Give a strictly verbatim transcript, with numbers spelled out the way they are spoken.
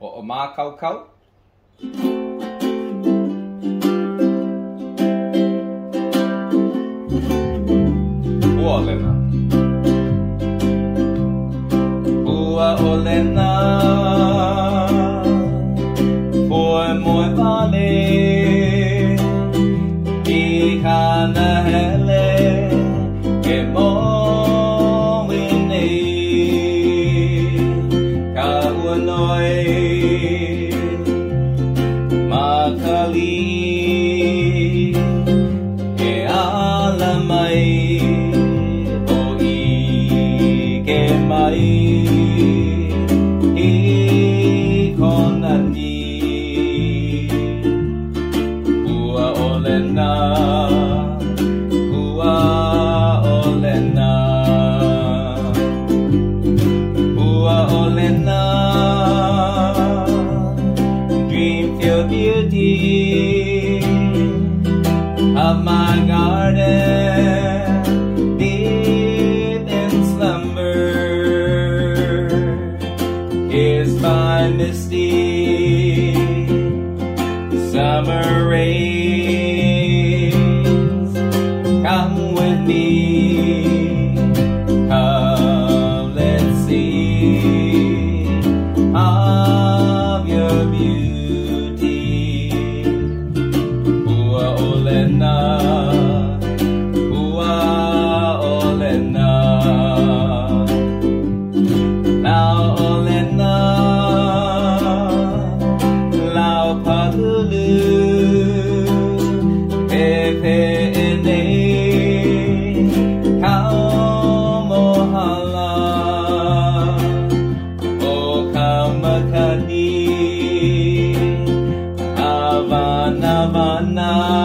o ma kau kau. Olena. Ua olena. Foi moi vale. Ki kana hele. Ke mo wine. Ka uanoi. Makali. Ke alamai. Mai I konani Ua olena Ua olena Ua olena Dream filled beauty of my garden Deep in slumber is my misty summer rays. Come with me, come let's see of your beauty. Ua olena, ua olena. Now olena, lau palulu, pepe ene, kau mohala, o kamakani, havana havana.